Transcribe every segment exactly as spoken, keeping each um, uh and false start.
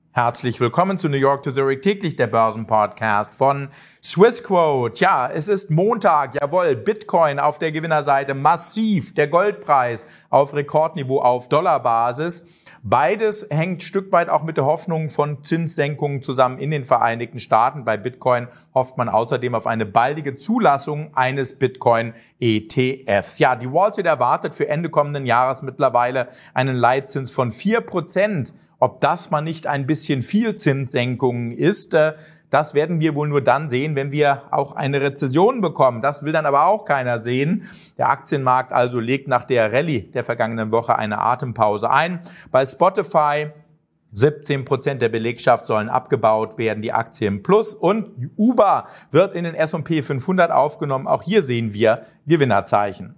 Herzlich willkommen zu New York to Zurich täglich, der Börsenpodcast von Swissquote. Ja, es ist Montag, jawohl, Bitcoin auf der Gewinnerseite massiv, der Goldpreis auf Rekordniveau auf Dollarbasis. Beides hängt ein Stück weit auch mit der Hoffnung von Zinssenkungen zusammen in den Vereinigten Staaten. Bei Bitcoin hofft man außerdem auf eine baldige Zulassung eines Bitcoin-E T Fs. Ja, die Wall Street erwartet für Ende kommenden Jahres mittlerweile einen Leitzins von vier Prozent. Ob das mal nicht ein bisschen viel Zinssenkungen ist, das werden wir wohl nur dann sehen, wenn wir auch eine Rezession bekommen. Das will dann aber auch keiner sehen. Der Aktienmarkt also legt nach der Rallye der vergangenen Woche eine Atempause ein. Bei Spotify siebzehn Prozent der Belegschaft sollen abgebaut werden, die Aktie im Plus. Und Uber wird in den S und P fünfhundert aufgenommen. Auch hier sehen wir Gewinnerzeichen.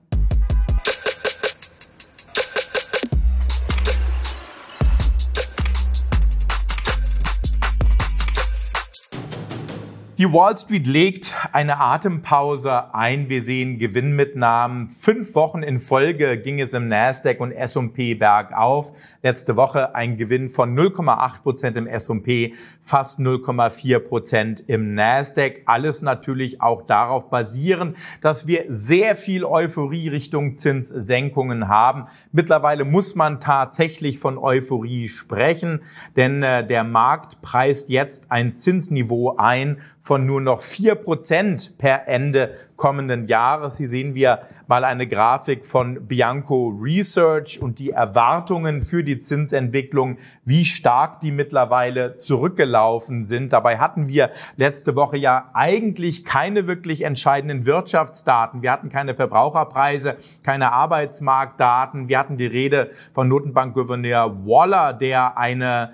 Die Wall Street legt eine Atempause ein. Wir sehen Gewinnmitnahmen. Fünf Wochen in Folge ging es im Nasdaq und S und P bergauf. Letzte Woche ein Gewinn von null Komma acht Prozent im S und P, fast null Komma vier Prozent im Nasdaq. Alles natürlich auch darauf basierend, dass wir sehr viel Euphorie Richtung Zinssenkungen haben. Mittlerweile muss man tatsächlich von Euphorie sprechen, denn äh, der Markt preist jetzt ein Zinsniveau ein von nur noch vier Prozent per Ende kommenden Jahres. Hier sehen wir mal eine Grafik von Bianco Research und die Erwartungen für die Zinsentwicklung, wie stark die mittlerweile zurückgelaufen sind. Dabei hatten wir letzte Woche ja eigentlich keine wirklich entscheidenden Wirtschaftsdaten. Wir hatten keine Verbraucherpreise, keine Arbeitsmarktdaten. Wir hatten die Rede von Notenbankgouverneur Waller, der eine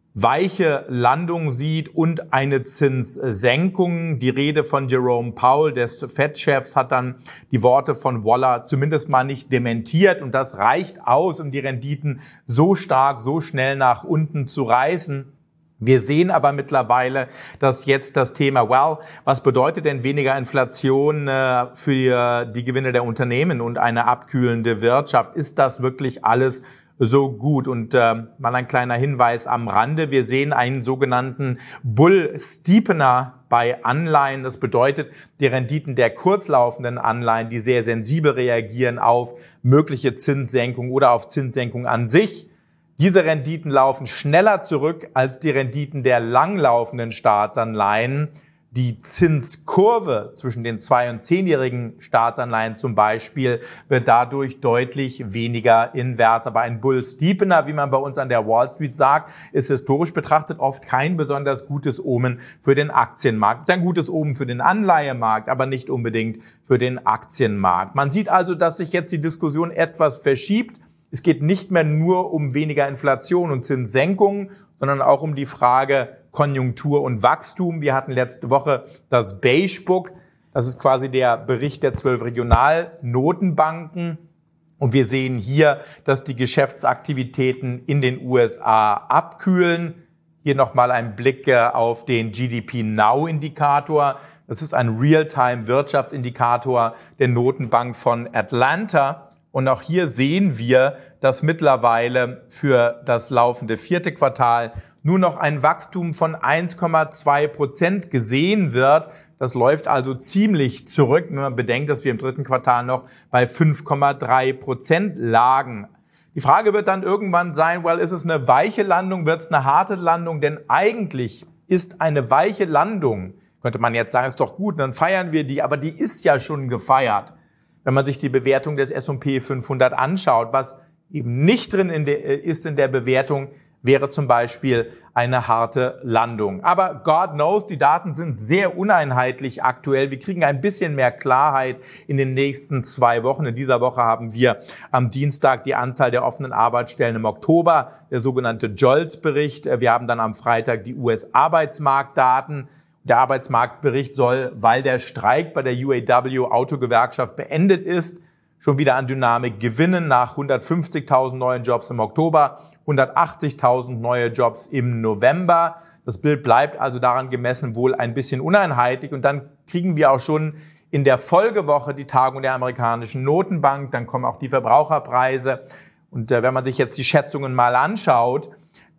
weiche Landung sieht und eine Zinssenkung. Die Rede von Jerome Powell, des Fed-Chefs, hat dann die Worte von Waller zumindest mal nicht dementiert. Und das reicht aus, um die Renditen so stark, so schnell nach unten zu reißen. Wir sehen aber mittlerweile, dass jetzt das Thema, well, was bedeutet denn weniger Inflation äh, für die Gewinne der Unternehmen und eine abkühlende Wirtschaft? Ist das wirklich alles so gut? Und äh, mal ein kleiner Hinweis am Rande. Wir sehen einen sogenannten Bull Steepener bei Anleihen. Das bedeutet, die Renditen der kurzlaufenden Anleihen, die sehr sensibel reagieren auf mögliche Zinssenkung oder auf Zinssenkung an sich. Diese Renditen laufen schneller zurück als die Renditen der langlaufenden Staatsanleihen. Die Zinskurve zwischen den zwei- und zehnjährigen Staatsanleihen zum Beispiel wird dadurch deutlich weniger invers. Aber ein Bull Steepener, wie man bei uns an der Wall Street sagt, ist historisch betrachtet oft kein besonders gutes Omen für den Aktienmarkt. Ein gutes Omen für den Anleihemarkt, aber nicht unbedingt für den Aktienmarkt. Man sieht also, dass sich jetzt die Diskussion etwas verschiebt. Es geht nicht mehr nur um weniger Inflation und Zinssenkungen, sondern auch um die Frage Konjunktur und Wachstum. Wir hatten letzte Woche das Beige Book. Das ist quasi der Bericht der zwölf Regionalnotenbanken. Und wir sehen hier, dass die Geschäftsaktivitäten in den U S A abkühlen. Hier nochmal ein Blick auf den G D P Now Indikator. Das ist ein Real-Time-Wirtschaftsindikator der Notenbank von Atlanta. Und auch hier sehen wir, dass mittlerweile für das laufende vierte Quartal nur noch ein Wachstum von eins Komma zwei Prozent gesehen wird. Das läuft also ziemlich zurück, wenn man bedenkt, dass wir im dritten Quartal noch bei fünf Komma drei Prozent lagen. Die Frage wird dann irgendwann sein, well, ist es eine weiche Landung, wird es eine harte Landung? Denn eigentlich ist eine weiche Landung, könnte man jetzt sagen, ist doch gut, dann feiern wir die, aber die ist ja schon gefeiert. Wenn man sich die Bewertung des S und P fünfhundert anschaut, was eben nicht drin in der, ist in der Bewertung, wäre zum Beispiel eine harte Landung. Aber God knows, die Daten sind sehr uneinheitlich aktuell. Wir kriegen ein bisschen mehr Klarheit in den nächsten zwei Wochen. In dieser Woche haben wir am Dienstag die Anzahl der offenen Arbeitsstellen im Oktober, der sogenannte JOLTS-Bericht. Wir haben dann am Freitag die U S-Arbeitsmarktdaten. Der Arbeitsmarktbericht soll, weil der Streik bei der U A W-Autogewerkschaft beendet ist, schon wieder an Dynamik gewinnen nach hundertfünfzigtausend neuen Jobs im Oktober, hundertachtzigtausend neue Jobs im November. Das Bild bleibt also daran gemessen wohl ein bisschen uneinheitlich. Und dann kriegen wir auch schon in der Folgewoche die Tagung der amerikanischen Notenbank. Dann kommen auch die Verbraucherpreise. Und äh, wenn man sich jetzt die Schätzungen mal anschaut,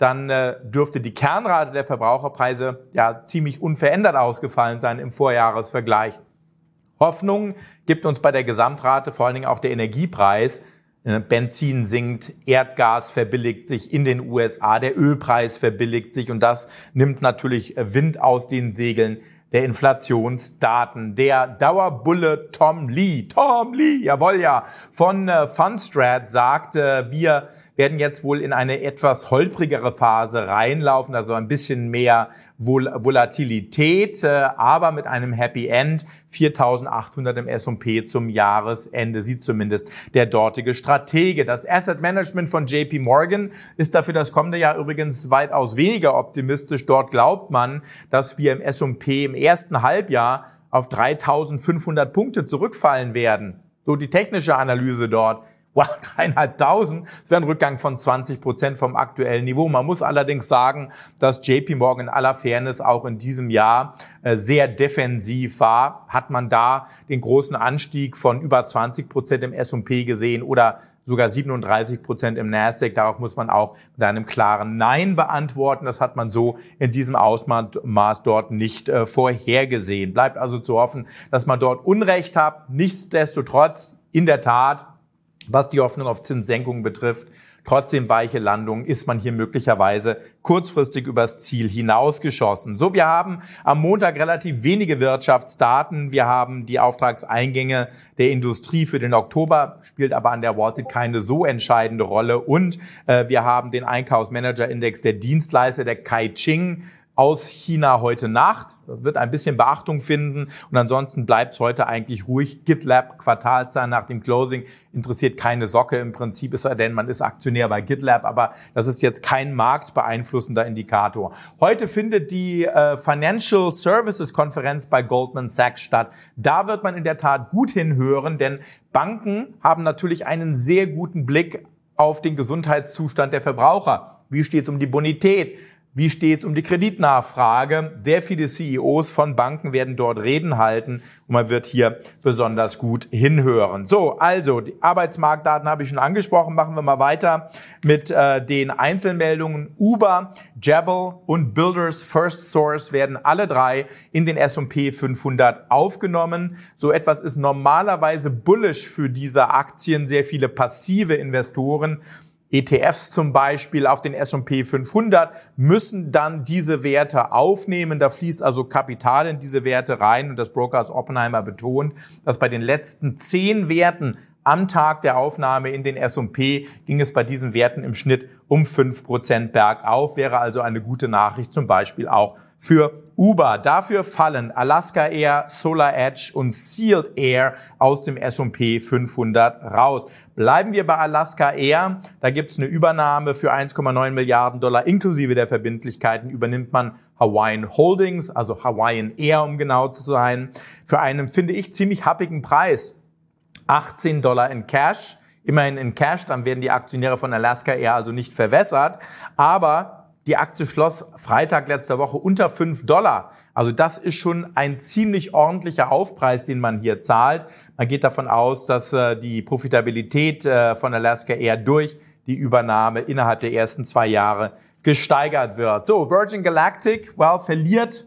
dann äh, dürfte die Kernrate der Verbraucherpreise ja ziemlich unverändert ausgefallen sein im Vorjahresvergleich. Hoffnung gibt uns bei der Gesamtrate vor allen Dingen auch der Energiepreis. Benzin sinkt, Erdgas verbilligt sich in den U S A, der Ölpreis verbilligt sich und das nimmt natürlich Wind aus den Segeln der Inflationsdaten. Der Dauerbulle Tom Lee, Tom Lee, jawohl ja, von äh, Fundstrat sagt, äh, wir werden jetzt wohl in eine etwas holprigere Phase reinlaufen, also ein bisschen mehr Vol- Volatilität, äh, aber mit einem Happy End, viertausendachthundert im S und P zum Jahresende, sieht zumindest der dortige Stratege. Das Asset Management von J P Morgan ist dafür das kommende Jahr übrigens weitaus weniger optimistisch. Dort glaubt man, dass wir im S und P im ersten Halbjahr auf dreitausendfünfhundert Punkte zurückfallen werden. So die technische Analyse dort. Wow, dreieinhalbtausend, das wäre ein Rückgang von zwanzig Prozent vom aktuellen Niveau. Man muss allerdings sagen, dass J P Morgan in aller Fairness auch in diesem Jahr äh, sehr defensiv war. Hat man da den großen Anstieg von über zwanzig Prozent im S und P gesehen oder sogar siebenunddreißig Prozent im Nasdaq. Darauf muss man auch mit einem klaren Nein beantworten. Das hat man so in diesem Ausmaß dort nicht äh, vorhergesehen. Bleibt also zu hoffen, dass man dort Unrecht hat. Nichtsdestotrotz, in der Tat, was die Hoffnung auf Zinssenkungen betrifft, trotzdem weiche Landung, ist man hier möglicherweise kurzfristig übers Ziel hinausgeschossen. So, wir haben am Montag relativ wenige Wirtschaftsdaten. Wir haben die Auftragseingänge der Industrie für den Oktober, spielt aber an der Wall Street keine so entscheidende Rolle. Und äh, wir haben den Einkaufsmanager-Index der Dienstleister, der Caixin, aus China heute Nacht, wird ein bisschen Beachtung finden und ansonsten bleibt es heute eigentlich ruhig. GitLab, Quartalszahlen nach dem Closing, interessiert keine Socke im Prinzip, ist er denn, man ist Aktionär bei GitLab, aber das ist jetzt kein marktbeeinflussender Indikator. Heute findet die äh, Financial Services Konferenz bei Goldman Sachs statt. Da wird man in der Tat gut hinhören, denn Banken haben natürlich einen sehr guten Blick auf den Gesundheitszustand der Verbraucher. Wie steht es um die Bonität? Wie steht es um die Kreditnachfrage? Sehr viele C E Os von Banken werden dort Reden halten und man wird hier besonders gut hinhören. So, also die Arbeitsmarktdaten habe ich schon angesprochen. Machen wir mal weiter mit äh, den Einzelmeldungen. Uber, Jabil und Builders First Source werden alle drei in den S und P fünfhundert aufgenommen. So etwas ist normalerweise bullish für diese Aktien. Sehr viele passive Investoren, E T Fs zum Beispiel auf den S und P fünfhundert, müssen dann diese Werte aufnehmen. Da fließt also Kapital in diese Werte rein. Und das Brokers Oppenheimer betont, dass bei den letzten zehn Werten am Tag der Aufnahme in den S und P ging es bei diesen Werten im Schnitt um fünf Prozent bergauf. Wäre also eine gute Nachricht zum Beispiel auch für Uber. Dafür fallen Alaska Air, Solar Edge und Sealed Air aus dem S und P fünfhundert raus. Bleiben wir bei Alaska Air. Da gibt es eine Übernahme für eins Komma neun Milliarden Dollar inklusive der Verbindlichkeiten. Übernimmt man Hawaiian Holdings, also Hawaiian Air, um genau zu sein, für einen, finde ich, ziemlich happigen Preis. achtzehn Dollar in Cash. Immerhin in Cash, dann werden die Aktionäre von Alaska Air also nicht verwässert. Aber die Aktie schloss Freitag letzter Woche unter fünf Dollar. Also das ist schon ein ziemlich ordentlicher Aufpreis, den man hier zahlt. Man geht davon aus, dass äh, die Profitabilität äh, von Alaska Air durch die Übernahme innerhalb der ersten zwei Jahre gesteigert wird. So, Virgin Galactic, well, verliert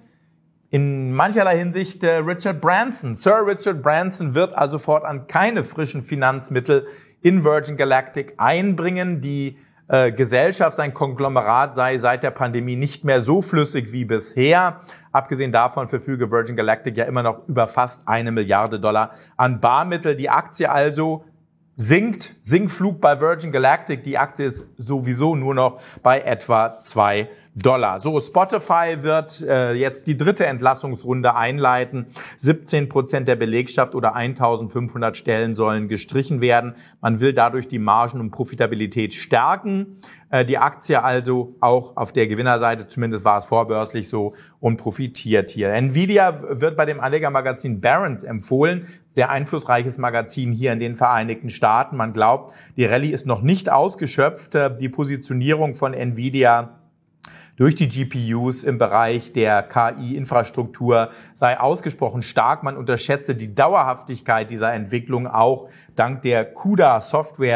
in mancherlei Hinsicht äh, Richard Branson. Sir Richard Branson wird also fortan keine frischen Finanzmittel in Virgin Galactic einbringen. Die äh, Gesellschaft, sein Konglomerat sei seit der Pandemie nicht mehr so flüssig wie bisher. Abgesehen davon verfüge Virgin Galactic ja immer noch über fast eine Milliarde Dollar an Barmittel. Die Aktie also sinkt, Sinkflug bei Virgin Galactic. Die Aktie ist sowieso nur noch bei etwa zwei Dollar. So, Spotify wird äh, jetzt die dritte Entlassungsrunde einleiten. siebzehn Prozent der Belegschaft oder eintausendfünfhundert Stellen sollen gestrichen werden. Man will dadurch die Margen und Profitabilität stärken. Äh, die Aktie also auch auf der Gewinnerseite, zumindest war es vorbörslich so, und profitiert hier. Nvidia wird bei dem Anlegermagazin Barron's empfohlen. Sehr einflussreiches Magazin hier in den Vereinigten Staaten. Man glaubt, die Rallye ist noch nicht ausgeschöpft. Äh, die Positionierung von Nvidia durch die G P Us im Bereich der K I-Infrastruktur sei ausgesprochen stark. Man unterschätze die Dauerhaftigkeit dieser Entwicklung auch dank der CUDA-Software,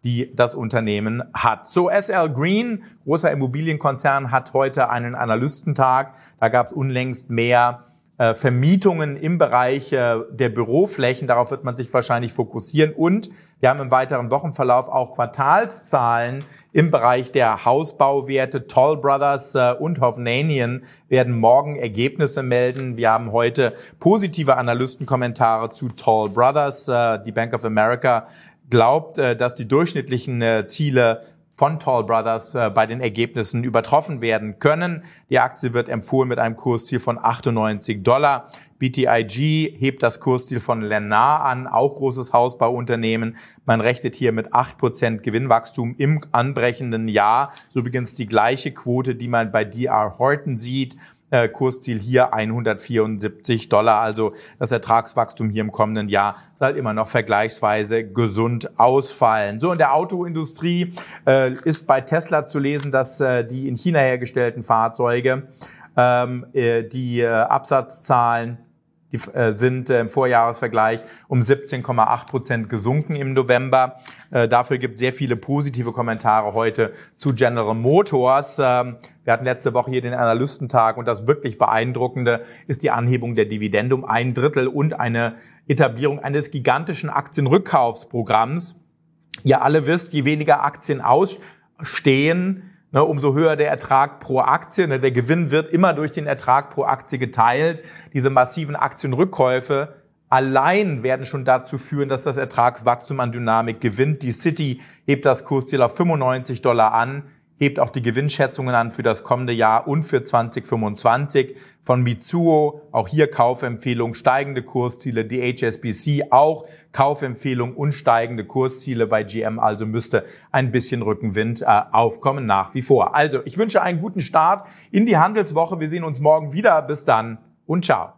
die das Unternehmen hat. So, S L Green, großer Immobilienkonzern, hat heute einen Analystentag. Da gab es unlängst mehr äh, Vermietungen im Bereich äh, der Büroflächen. Darauf wird man sich wahrscheinlich fokussieren. Und wir haben im weiteren Wochenverlauf auch Quartalszahlen im Bereich der Hausbauwerte. Toll Brothers äh, und Hovnanian werden morgen Ergebnisse melden. Wir haben heute positive Analystenkommentare zu Toll Brothers. Äh, die Bank of America glaubt, dass die durchschnittlichen Ziele von Toll Brothers bei den Ergebnissen übertroffen werden können. Die Aktie wird empfohlen mit einem Kursziel von achtundneunzig Dollar. B T I G hebt das Kursziel von Lennar an, auch großes Hausbauunternehmen. Man rechnet hier mit acht Prozent Gewinnwachstum im anbrechenden Jahr. So übrigens die gleiche Quote, die man bei D R Horton sieht. Äh, Kursziel hier hundertvierundsiebzig Dollar, also das Ertragswachstum hier im kommenden Jahr soll immer noch vergleichsweise gesund ausfallen. So, in der Autoindustrie äh, ist bei Tesla zu lesen, dass äh, die in China hergestellten Fahrzeuge, ähm, äh, die äh, Absatzzahlen, die äh, sind äh, im Vorjahresvergleich um siebzehn Komma acht Prozent gesunken im November. Äh, dafür gibt es sehr viele positive Kommentare heute zu General Motors. Ähm, wir hatten letzte Woche hier den Analystentag und das wirklich Beeindruckende ist die Anhebung der Dividende um ein Drittel und eine Etablierung eines gigantischen Aktienrückkaufsprogramms. Ihr alle wisst, je weniger Aktien ausstehen, Ne, umso höher der Ertrag pro Aktie. Ne, der Gewinn wird immer durch den Ertrag pro Aktie geteilt. Diese massiven Aktienrückkäufe allein werden schon dazu führen, dass das Ertragswachstum an Dynamik gewinnt. Die Citi hebt das Kursziel auf fünfundneunzig Dollar an, hebt auch die Gewinnschätzungen an für das kommende Jahr und für zwanzig fünfundzwanzig. Von Mitsuo, auch hier Kaufempfehlung, steigende Kursziele. Die H S B C auch Kaufempfehlung und steigende Kursziele bei G M. Also müsste ein bisschen Rückenwind äh, aufkommen nach wie vor. Also ich wünsche einen guten Start in die Handelswoche. Wir sehen uns morgen wieder. Bis dann und ciao.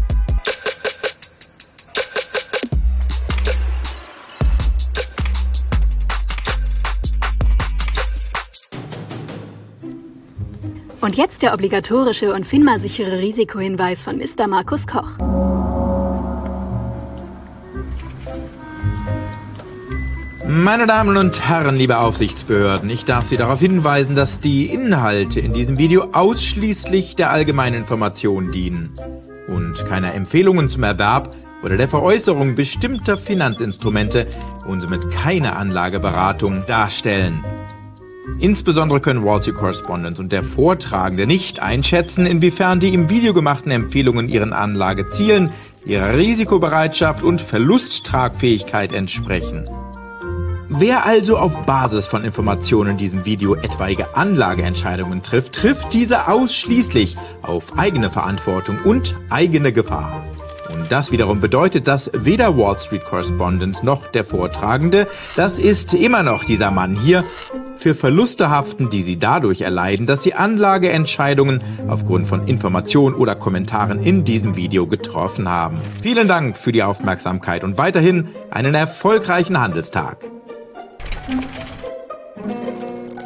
Und jetzt der obligatorische und FINMA-sichere Risikohinweis von Mister Markus Koch. Meine Damen und Herren, liebe Aufsichtsbehörden, ich darf Sie darauf hinweisen, dass die Inhalte in diesem Video ausschließlich der allgemeinen Information dienen und keine Empfehlungen zum Erwerb oder der Veräußerung bestimmter Finanzinstrumente und somit keine Anlageberatung darstellen. Insbesondere können Wall Street Correspondent und der Vortragende nicht einschätzen, inwiefern die im Video gemachten Empfehlungen ihren Anlagezielen, ihrer Risikobereitschaft und Verlusttragfähigkeit entsprechen. Wer also auf Basis von Informationen in diesem Video etwaige Anlageentscheidungen trifft, trifft diese ausschließlich auf eigene Verantwortung und eigene Gefahr. Und das wiederum bedeutet, dass weder Wall Street Correspondent noch der Vortragende, das ist immer noch dieser Mann hier, für Verluste haften, die sie dadurch erleiden, dass sie Anlageentscheidungen aufgrund von Informationen oder Kommentaren in diesem Video getroffen haben. Vielen Dank für die Aufmerksamkeit und weiterhin einen erfolgreichen Handelstag.